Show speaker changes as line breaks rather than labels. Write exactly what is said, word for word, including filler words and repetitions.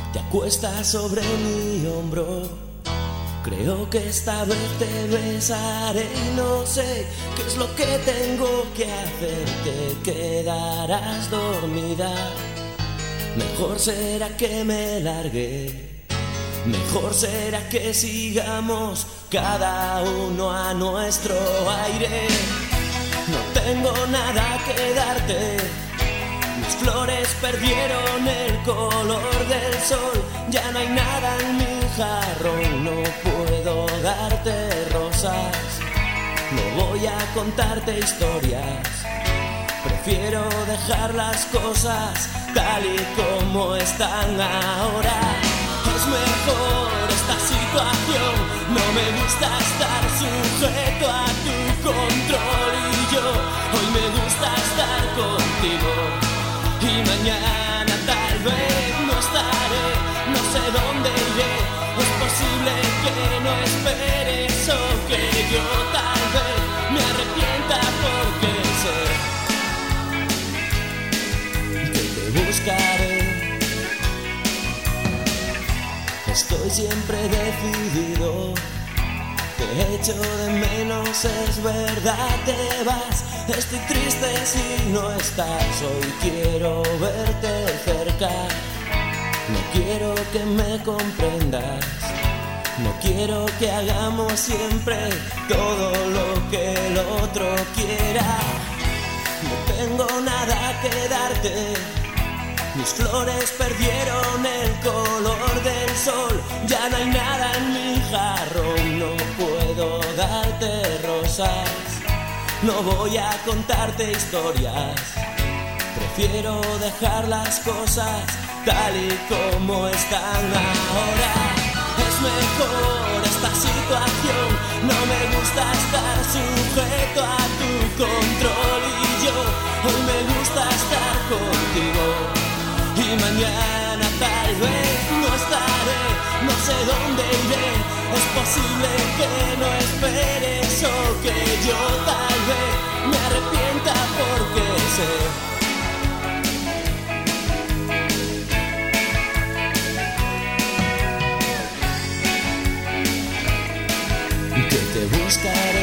Te acuestas sobre mi hombro. Creo que esta vez te besaré y no sé qué es lo que tengo que hacer. Te quedarás dormida. Mejor será que me largue. Mejor será que sigamos cada uno a nuestro aire. No tengo nada que darte. Mis flores perdieron el color del sol. Ya no hay nada en mi jarrón. No puedo darte rosas. No voy a contarte historias. Prefiero dejar las cosas tal y como están ahora. Es mejor esta situación. No me gusta estar sujeto a tu control. Y yo hoy me gusta estar contigo. Y mañana tal vez no estaré. No sé dónde iré. Es posible que no esperes o que yo tal vez me arrepienta porque sé que te buscaré. Estoy siempre decidido. Te echo de menos, es verdad, te vas. Estoy triste si no estás. Hoy quiero verte cerca. No quiero que me comprendas. No quiero que hagamos siempre todo lo que el otro quiera. No tengo nada que darte. Mis flores perdieron el color del sol. Ya no hay nada en mi jarrón. No puedo darte rosas. No voy a contarte historias. Prefiero dejar las cosas tal y como están ahora. Es mejor esta situación. No me gusta estar sujeto a tu control. Y yo hoy me gusta estar contigo. Y mañana tal vez no estaré. No sé dónde iré. Es posible que no esperes o que yo tal vez me arrepienta porque sé que te buscaré.